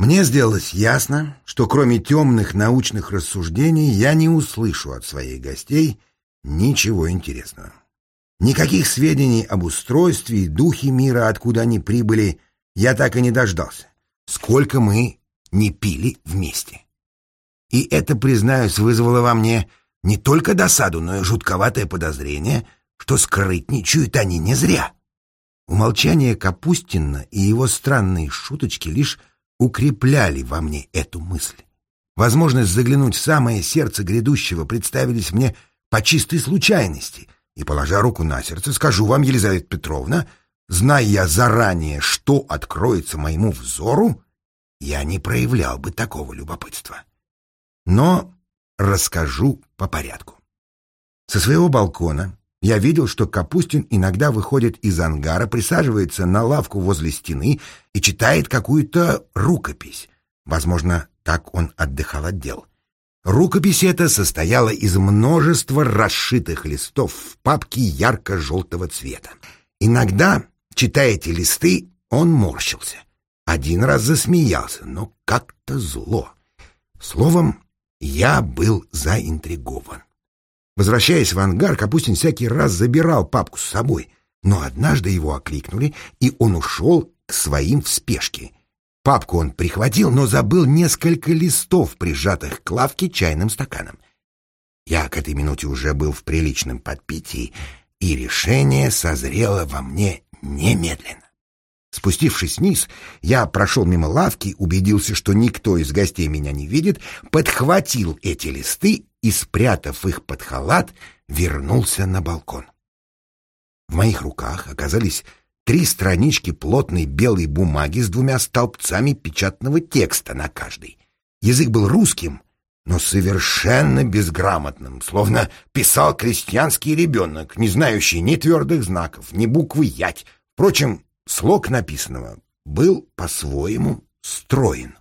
Мне сделалось ясно, что кроме темных научных рассуждений я не услышу от своих гостей ничего интересного. Никаких сведений об устройстве и духе мира, откуда они прибыли, я так и не дождался. Сколько мы не пили вместе. И это, признаюсь, вызвало во мне не только досаду, но и жутковатое подозрение, что скрытничают они не зря. Умолчание Капустина и его странные шуточки лишь укрепляли во мне эту мысль. Возможность заглянуть в самое сердце грядущего представились мне по чистой случайности, и, положа руку на сердце, скажу вам, Елизавета Петровна, зная я заранее, что откроется моему взору, я не проявлял бы такого любопытства. Но расскажу по порядку. Со своего балкона я видел, что Капустин иногда выходит из ангара, присаживается на лавку возле стены и читает какую-то рукопись. Возможно, так он отдыхал от дел. Рукопись эта состояла из множества расшитых листов в папке ярко-желтого цвета. Иногда, читая эти листы, он морщился. Один раз засмеялся, но как-то зло. Словом, я был заинтригован. Возвращаясь в ангар, Капустин всякий раз забирал папку с собой, но однажды его окликнули, и он ушел к своим в спешке. Папку он прихватил, но забыл несколько листов, прижатых к лавке чайным стаканом. Я к этой минуте уже был в приличном подпитии, и решение созрело во мне немедленно. Спустившись вниз, я прошел мимо лавки, убедился, что никто из гостей меня не видит, подхватил эти листы и, спрятав их под халат, вернулся на балкон. В моих руках оказались 3 странички плотной белой бумаги с 2 столбцами печатного текста на каждой. Язык был русским, но совершенно безграмотным, словно писал крестьянский ребенок, не знающий ни твердых знаков, ни буквы «ять». Впрочем, слог написанного был по-своему строен.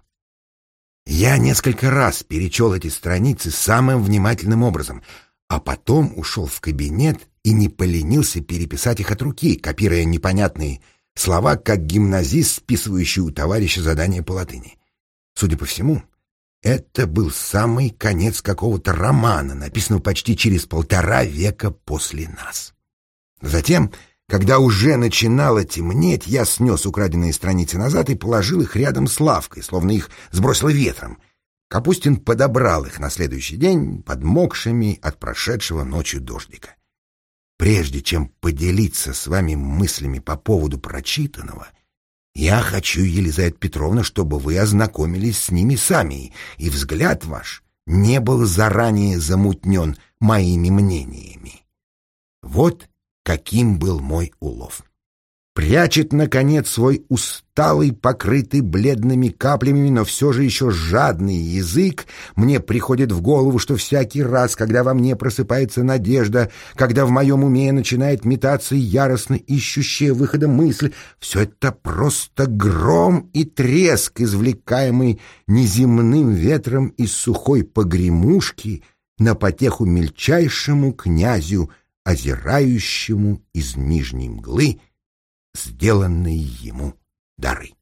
Я несколько раз перечел эти страницы самым внимательным образом, а потом ушел в кабинет и не поленился переписать их от руки, копируя непонятные слова, как гимназист, списывающий у товарища задание по латыни. Судя по всему, это был самый конец какого-то романа, написанного почти через 1,5 века после нас. Затем, когда уже начинало темнеть, я снес украденные страницы назад и положил их рядом с лавкой, словно их сбросило ветром. Капустин подобрал их на следующий день, подмокшими от прошедшего ночью дождика. Прежде чем поделиться с вами мыслями по поводу прочитанного, я хочу, Елизавета Петровна, чтобы вы ознакомились с ними сами, и взгляд ваш не был заранее замутнен моими мнениями. Вот каким был мой улов. Прячет, наконец, свой усталый, покрытый бледными каплями, но все же еще жадный язык. Мне приходит в голову, что всякий раз, когда во мне просыпается надежда, когда в моем уме начинает метаться яростно ищущая выхода мысль, все это просто гром и треск, извлекаемый неземным ветром из сухой погремушки на потеху мельчайшему князю, озирающему из нижней мглы сделанные ему дары.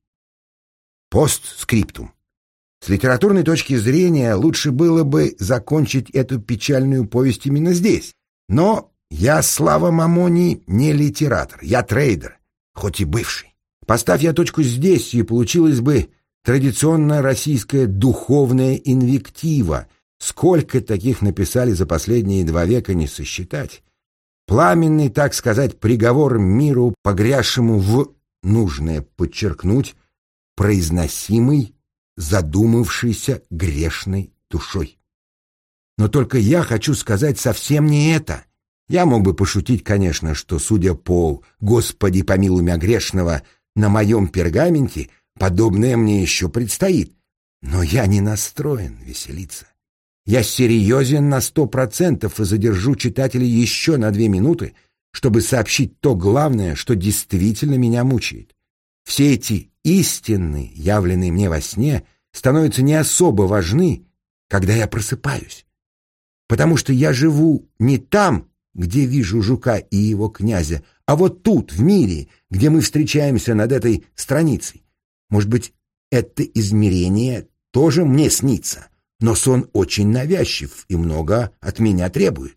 Постскриптум. С литературной точки зрения лучше было бы закончить эту печальную повесть именно здесь. Но я, слава мамони, не литератор, я трейдер, хоть и бывший. Поставь я точку здесь, и получилась бы традиционная российская духовная инвектива. Сколько таких написали за последние 2 века, не сосчитать. Пламенный, так сказать, приговор миру, погрязшему в, нужное подчеркнуть, произносимый, задумавшейся грешной душой. Но только я хочу сказать совсем не это. Я мог бы пошутить, конечно, что, судя по «Господи, помилуй мя грешного» на моем пергаменте, подобное мне еще предстоит. Но я не настроен веселиться. Я серьезен на 100% и задержу читателя еще на 2 минуты, чтобы сообщить то главное, что действительно меня мучает. Все эти истины, явленные мне во сне, становятся не особо важны, когда я просыпаюсь. Потому что я живу не там, где вижу жука и его князя, а вот тут, в мире, где мы встречаемся над этой страницей. Может быть, это измерение тоже мне снится, но сон очень навязчив и много от меня требует.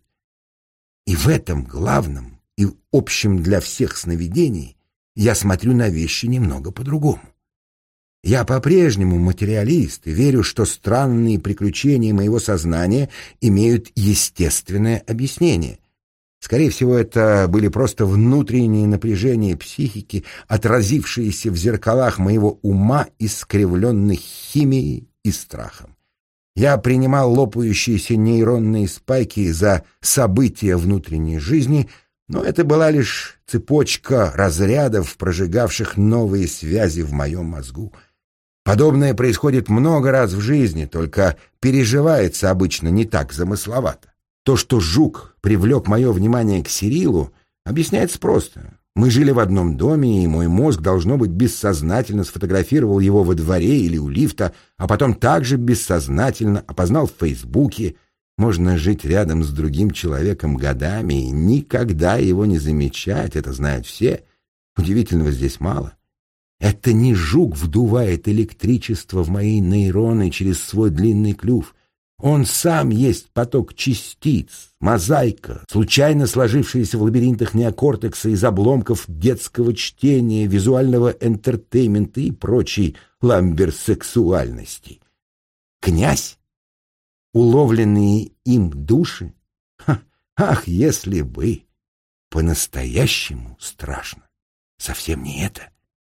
И в этом главном и общем для всех сновидений я смотрю на вещи немного по-другому. Я по-прежнему материалист и верю, что странные приключения моего сознания имеют естественное объяснение. Скорее всего, это были просто внутренние напряжения психики, отразившиеся в зеркалах моего ума, искривленных химией и страхом. Я принимал лопающиеся нейронные спайки за события внутренней жизни, но это была лишь цепочка разрядов, прожигавших новые связи в моем мозгу. Подобное происходит много раз в жизни, только переживается обычно не так замысловато. То, что жук привлек мое внимание к Сирилу, объясняется просто. Мы жили в одном доме, и мой мозг, должно быть, бессознательно сфотографировал его во дворе или у лифта, а потом также бессознательно опознал в Фейсбуке. Можно жить рядом с другим человеком годами и никогда его не замечать, это знают все. Удивительного здесь мало. Это не жук вдувает электричество в мои нейроны через свой длинный клюв. Он сам есть поток частиц, мозаика, случайно сложившаяся в лабиринтах неокортекса из обломков детского чтения, визуального энтертеймента и прочей ламберсексуальности. Князь? Уловленные им души? Ах, если бы! По-настоящему страшно. Совсем не это.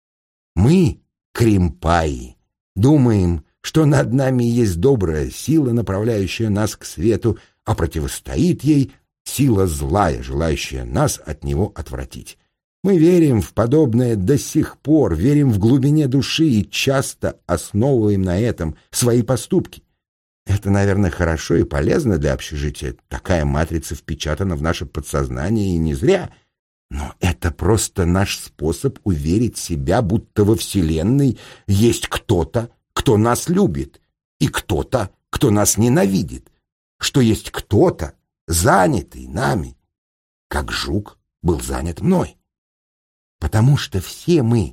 Мы, кримпаи, думаем, что над нами есть добрая сила, направляющая нас к свету, а противостоит ей сила злая, желающая нас от него отвратить. Мы верим в подобное до сих пор, верим в глубине души и часто основываем на этом свои поступки. Это, наверное, хорошо и полезно для общежития. Такая матрица впечатана в наше подсознание и не зря. Но это просто наш способ уверить себя, будто во Вселенной есть кто-то, кто нас любит, и кто-то, кто нас ненавидит, что есть кто-то, занятый нами, как жук был занят мной. Потому что все мы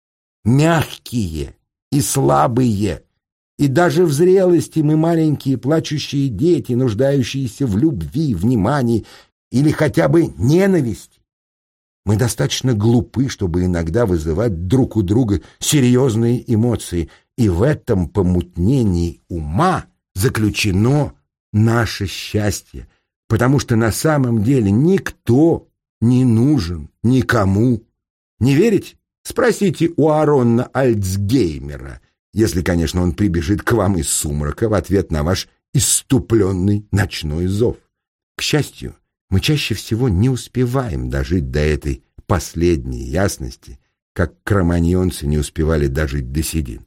мягкие и слабые, и даже в зрелости мы маленькие плачущие дети, нуждающиеся в любви, внимании или хотя бы ненависти. Мы достаточно глупы, чтобы иногда вызывать друг у друга серьезные эмоции, и в этом помутнении ума заключено наше счастье, потому что на самом деле никто не нужен никому. Не верите? Спросите у Арона Альцгеймера, если, конечно, он прибежит к вам из сумрака в ответ на ваш исступленный ночной зов. К счастью, мы чаще всего не успеваем дожить до этой последней ясности, как кроманьонцы не успевали дожить до седин.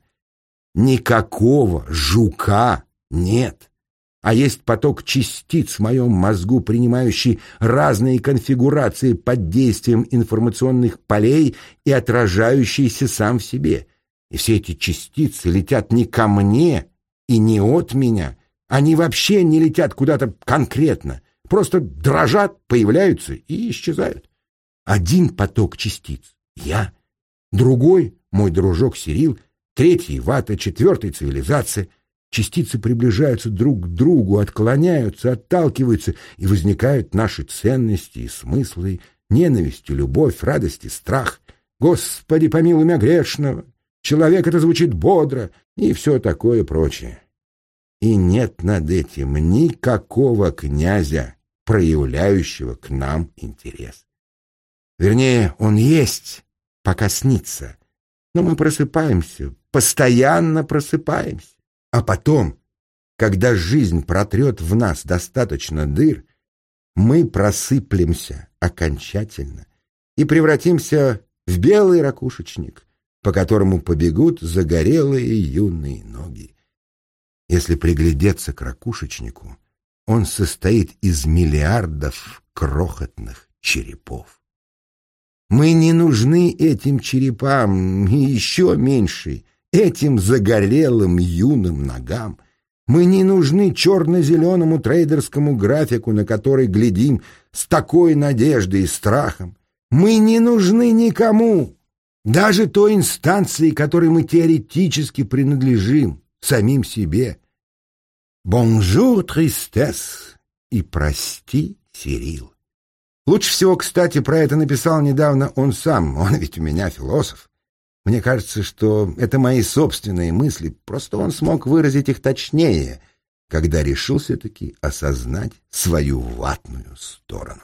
Никакого жука нет, а есть поток частиц в моем мозгу, принимающий разные конфигурации под действием информационных полей и отражающийся сам в себе. И все эти частицы летят не ко мне и не от меня, они вообще не летят куда-то конкретно, просто дрожат, появляются и исчезают. Один поток частиц — я, другой — мой дружок Сирил, третий — вата, четвертый — цивилизация. Частицы приближаются друг к другу, отклоняются, отталкиваются, и возникают наши ценности и смыслы, ненависть и любовь, радость и страх. Господи, помилуй меня грешного! Человек — это звучит бодро, и все такое прочее. И нет над этим никакого князя, проявляющего к нам интерес. Вернее, он есть, пока снится, но мы просыпаемся, постоянно просыпаемся. А потом, когда жизнь протрет в нас достаточно дыр, мы просыплемся окончательно и превратимся в белый ракушечник, по которому побегут загорелые юные ноги. Если приглядеться к ракушечнику, он состоит из миллиардов крохотных черепов. Мы не нужны этим черепам, и еще меньше этим загорелым юным ногам. Мы не нужны черно-зеленому трейдерскому графику, на который глядим с такой надеждой и страхом. Мы не нужны никому. даже той инстанции, которой мы теоретически принадлежим, самим себе. «Бонжур, тристесс» и «Прости, Сирил». Лучше всего, кстати, про это написал недавно он сам, он ведь у меня философ. Мне кажется, что это мои собственные мысли, просто он смог выразить их точнее, когда решил все-таки осознать свою ватную сторону.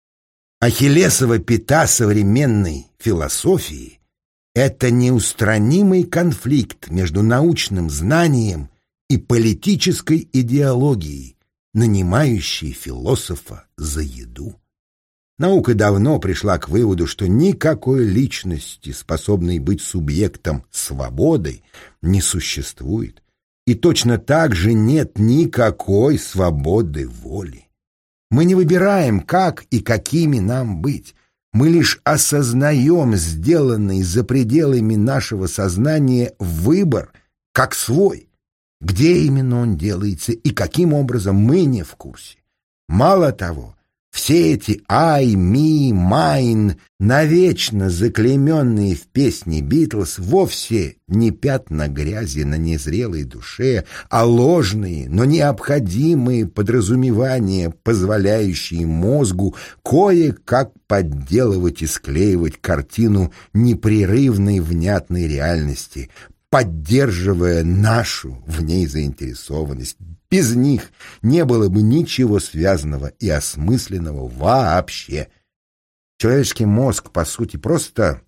Ахиллесова пята современной философии — это неустранимый конфликт между научным знанием и политической идеологией, нанимающей философа за еду. Наука давно пришла к выводу, что никакой личности, способной быть субъектом свободы, не существует, и точно так же нет никакой свободы воли. Мы не выбираем, как и какими нам быть. Мы лишь осознаем сделанный за пределами нашего сознания выбор как свой. Где именно он делается и каким образом, мы не в курсе. Мало того, все эти «I», «me», «mine», навечно заклейменные в песне «Битлз» вовсе не пятна грязи на незрелой душе, а ложные, но необходимые подразумевания, позволяющие мозгу кое-как подделывать и склеивать картину непрерывной внятной реальности, поддерживая нашу в ней заинтересованность. Без них не было бы ничего связанного и осмысленного вообще. Человеческий мозг, по сути, просто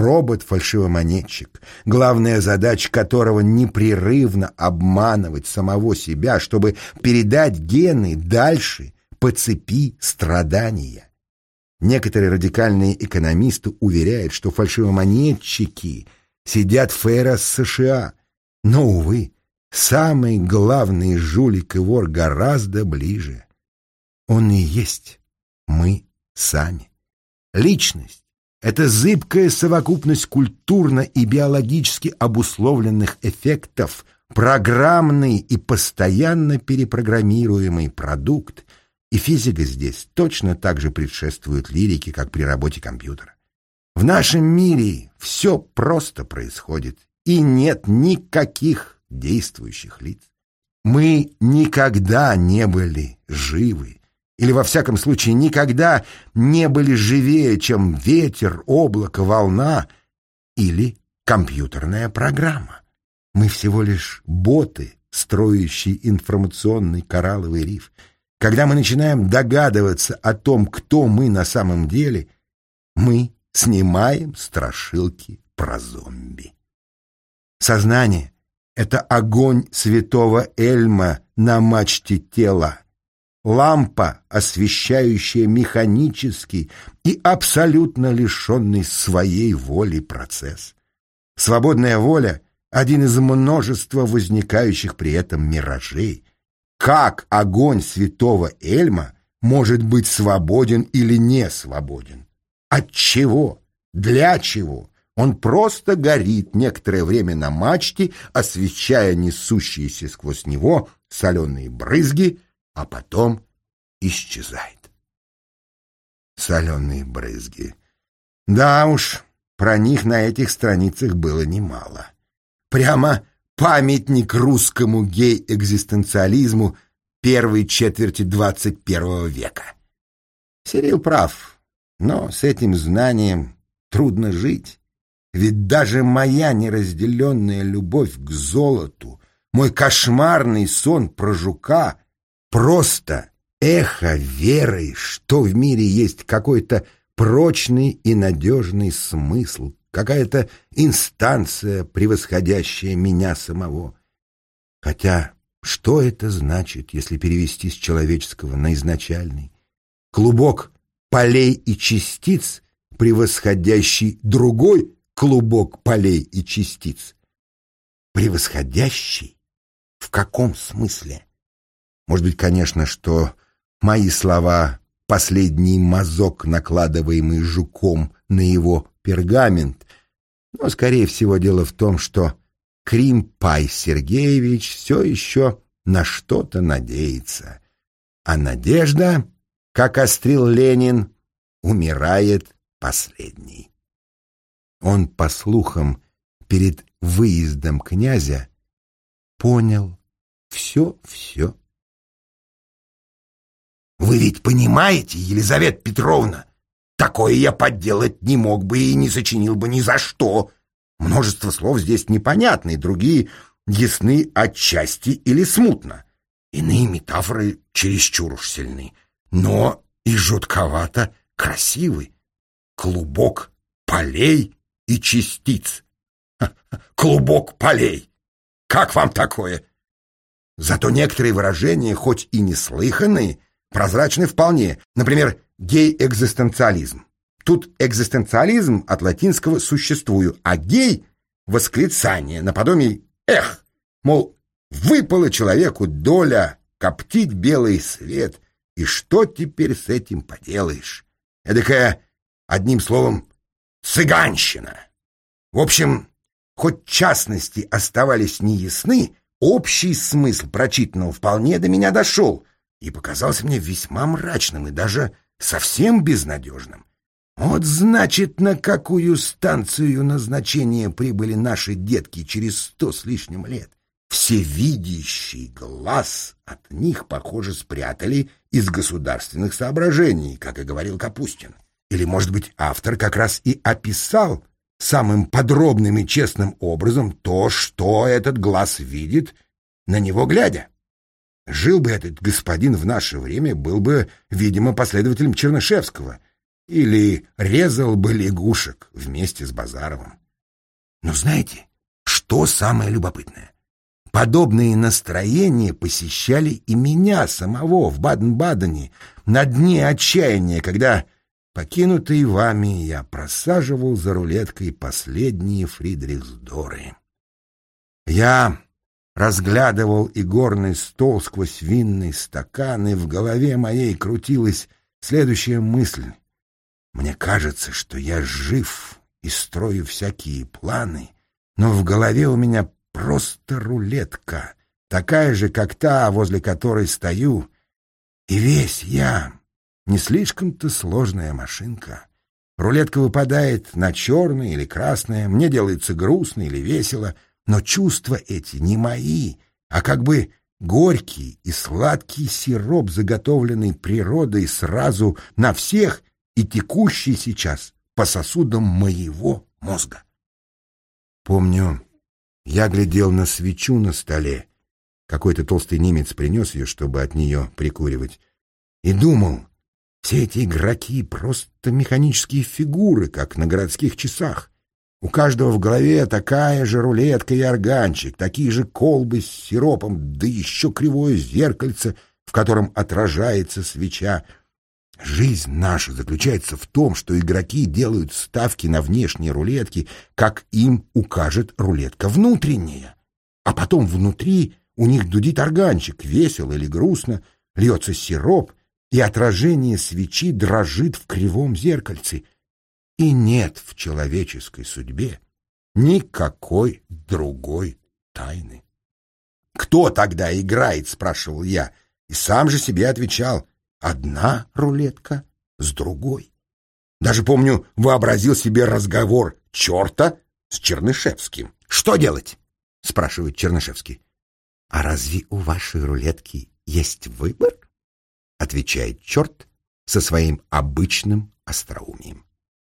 робот-фальшивомонетчик, главная задача которого — непрерывно обманывать самого себя, чтобы передать гены дальше по цепи страдания. Некоторые радикальные экономисты уверяют, что фальшивомонетчики сидят в ФРС США, но, увы, самый главный жулик и вор гораздо ближе. Он и есть мы сами. Личность — это зыбкая совокупность культурно и биологически обусловленных эффектов, программный и постоянно перепрограммируемый продукт, и физика здесь точно так же предшествует лирике, как при работе компьютера. В нашем мире все просто происходит, и нет никаких действующих лиц. Мы никогда не были живы, или, во всяком случае, никогда не были живее, чем ветер, облако, волна или компьютерная программа. Мы всего лишь боты, строящие информационный коралловый риф. Когда мы начинаем догадываться о том, кто мы на самом деле, мы снимаем страшилки про зомби. Сознание — это огонь святого Эльма на мачте тела, лампа, освещающая механический и абсолютно лишенный своей воли процесс. Свободная воля — один из множества возникающих при этом миражей. Как огонь святого Эльма может быть свободен или не свободен? От чего? Для чего? Он просто горит некоторое время на мачте, освещая несущиеся сквозь него соленые брызги, а потом исчезает. Соленые брызги. Да уж, про них на этих страницах было немало. Прямо памятник русскому гей-экзистенциализму первой четверти 21 века. Сирил прав, но с этим знанием трудно жить. Ведь даже моя неразделенная любовь к золоту, мой кошмарный сон про жука — просто эхо веры, что в мире есть какой-то прочный и надежный смысл, какая-то инстанция, превосходящая меня самого. Хотя что это значит, если перевести с человеческого на изначальный? Клубок полей и частиц, превосходящий другой клубок полей и частиц. Превосходящий? В каком смысле? Может быть, конечно, что мои слова — последний мазок, накладываемый жуком на его пергамент, но, скорее всего, дело в том, что Крим-Пай Сергеевич все еще на что-то надеется, а надежда, как острил Ленин, умирает последней. Он, по слухам, перед выездом князя понял все. Вы ведь понимаете, Елизавета Петровна, такое я подделать не мог бы и не сочинил бы ни за что. Множество слов здесь непонятны, другие ясны отчасти или смутно. Иные метафоры чересчур уж сильны, но и жутковато красивы. Клубок полей и частиц. Клубок полей. Как вам такое? Зато некоторые выражения, хоть и неслыханные, прозрачны вполне. Например, гей-экзистенциализм. Тут экзистенциализм от латинского «существую», а гей — восклицание наподобие «эх», мол, выпала человеку доля коптить белый свет, и что теперь с этим поделаешь? Эдакая, одним словом, цыганщина. В общем, хоть частности оставались неясны, общий смысл прочитанного вполне до меня дошел и показался мне весьма мрачным и даже совсем безнадежным. Вот значит, на какую станцию назначения прибыли наши детки через 100 с лишним лет. Всевидящий глаз от них, похоже, спрятали из государственных соображений, как и говорил Капустин. Или, может быть, автор как раз и описал самым подробным и честным образом то, что этот глаз видит, на него глядя. Жил бы этот господин в наше время, был бы, видимо, последователем Чернышевского, или резал бы лягушек вместе с Базаровым. Но знаете, что самое любопытное? Подобные настроения посещали и меня самого в Баден-Бадене на дне отчаяния, когда, покинутый вами, я просаживал за рулеткой последние фридрихсдоры. Я разглядывал игорный стол сквозь винный стакан, и в голове моей крутилась следующая мысль. Мне кажется, что я жив и строю всякие планы, но в голове у меня просто рулетка, такая же, как та, возле которой стою, и весь я не слишком-то сложная машинка. Рулетка выпадает на черное или красное, мне делается грустно или весело, но чувства эти не мои, а как бы горький и сладкий сироп, заготовленный природой сразу на всех и текущий сейчас по сосудам моего мозга. Помню, я глядел на свечу на столе. Какой-то толстый немец принес ее, чтобы от нее прикуривать. И думал, все эти игроки просто механические фигуры, как на городских часах. У каждого в голове такая же рулетка и органчик, такие же колбы с сиропом, да еще кривое зеркальце, в котором отражается свеча. Жизнь наша заключается в том, что игроки делают ставки на внешние рулетки, как им укажет рулетка внутренняя. А потом внутри у них дудит органчик, весело или грустно, льется сироп, и отражение свечи дрожит в кривом зеркальце. И нет в человеческой судьбе никакой другой тайны. «Кто тогда играет?» — спрашивал я, и сам же себе отвечал: одна рулетка с другой. Даже, помню, вообразил себе разговор черта с Чернышевским. «Что делать?» — спрашивает Чернышевский. «А разве у вашей рулетки есть выбор?» — отвечает черт со своим обычным остроумием.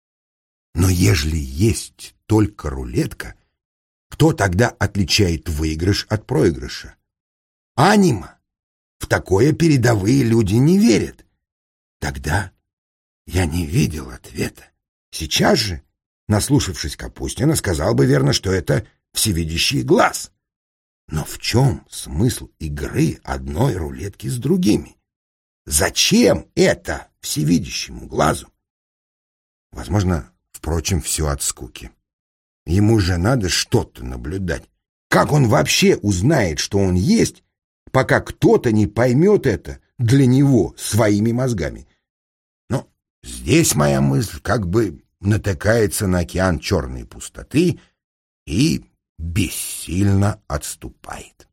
Но ежели есть только рулетка, кто тогда отличает выигрыш от проигрыша? Анима. В такое передовые люди не верят. Тогда я не видел ответа. Сейчас же, наслушавшись Капустина, сказал бы верно, что это всевидящий глаз. Но в чем смысл игры одной рулетки с другими? Зачем это всевидящему глазу? Возможно, впрочем, все от скуки. Ему же надо что-то наблюдать. Как он вообще узнает, что он есть, пока кто-то не поймет это для него своими мозгами? Но здесь моя мысль как бы натыкается на океан черной пустоты и бессильно отступает.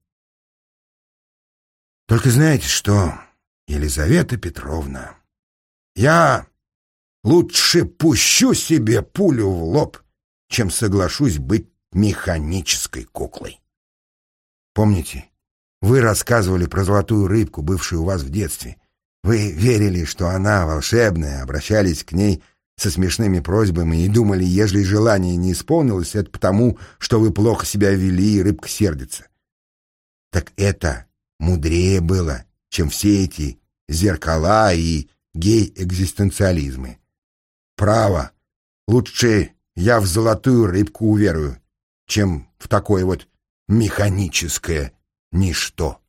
Только знаете что, Елизавета Петровна, я лучше пущу себе пулю в лоб, чем соглашусь быть механической куклой. Помните, вы рассказывали про золотую рыбку, бывшую у вас в детстве. Вы верили, что она волшебная, обращались к ней со смешными просьбами и думали, ежели желание не исполнилось, это потому, что вы плохо себя вели, и рыбка сердится. Так это мудрее было, чем все эти зеркала и гей-экзистенциализмы. Право, лучше я в золотую рыбку уверую, чем в такое вот механическое ничто.